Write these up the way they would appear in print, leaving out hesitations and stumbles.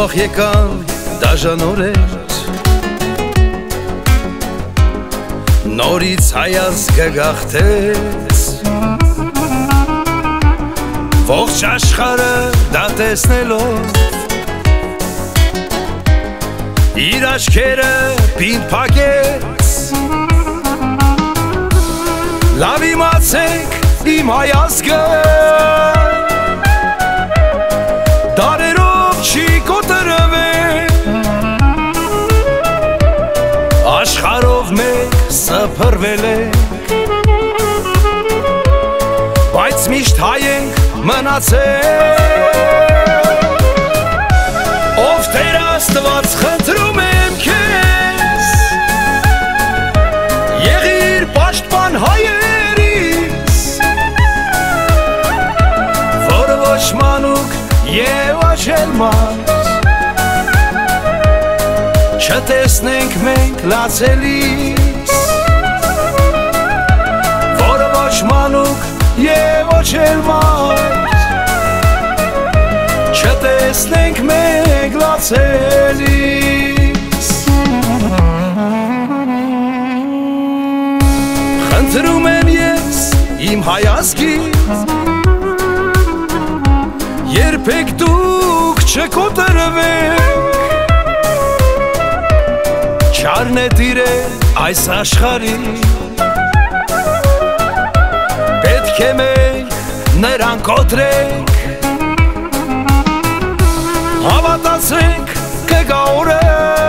Վաղ եկան դաժան օրեր, նորից հայազգը գաղթեց, ողջ աշխարհը դա տեսնելով, իր աչքերը փինփակեց, լավ իմացեք իմ հայազգը դարերով չի կոտրվել, աշխարհով մեկ սփռվել ենք, բայց միշտ հայ ենք մնացել, ով Տեր Աստված խնդրում եմ քեզ, եղիր պաշտպան հայերիս, որ ոչ մանուկ և ոչ էլ մարդ չտեսնենք մենք լացելիս, որ ոչ մանուկ և ոչ էլ մարդ չտեսնենք մենք լացելիս։ Խնդրում եմ ես իմ հայազգից, երբեք դուք չկոտրվեք, չարն է տիրել այս աշխարհին, պետք է մենք նրան կոտրենք, հավատացեք կգա օրը,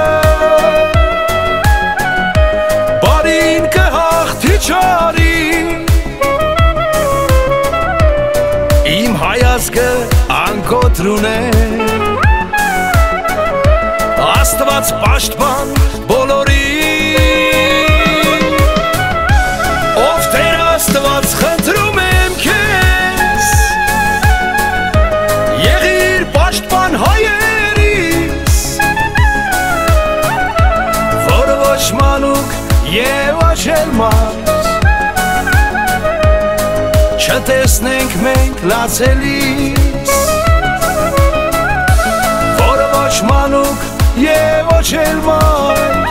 բարին կհաղթի չարին, իմ հայազգը անկոտրուն է, Աստված պաշտպան բոլորին, ով Տեր Աստված խնդրում եմ քեզ, եղիր պաշտպան հայերիս, որ ոչ մանուկ և ոչ էլ մարդ չտեսնենք մենք լացելիս, որ ոչ մանուկ և ոչ էլ մարդ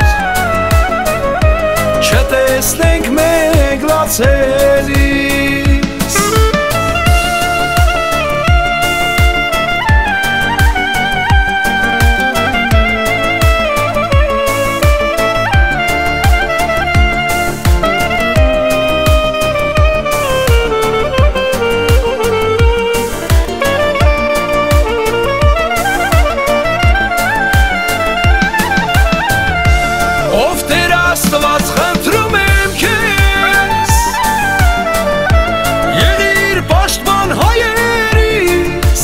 չտեսնենք մենք լացելիս։ Աստված խնդրում եմ քեզ, եղիր պաշտպան հայերիս,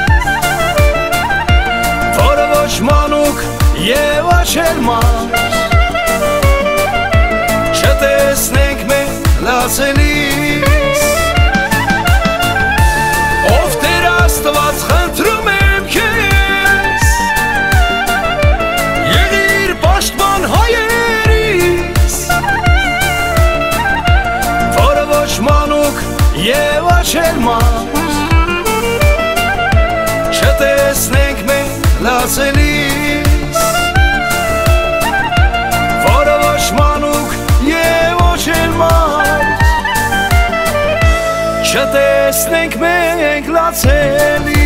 որ ոչ մանուկ և ոչ էլ մարդ չտեսնենք մենք լացելիս, ով Տեր Աստված խնդրում եմ քեզ, եղիր պաշտպան հայերիս, մանուկ և ոչ էլ մարդ չտեսնենք մենք լացելիս, որ ոչ մանուկ և ոչ էլ մարդ չտեսնենք մենք լացելիս։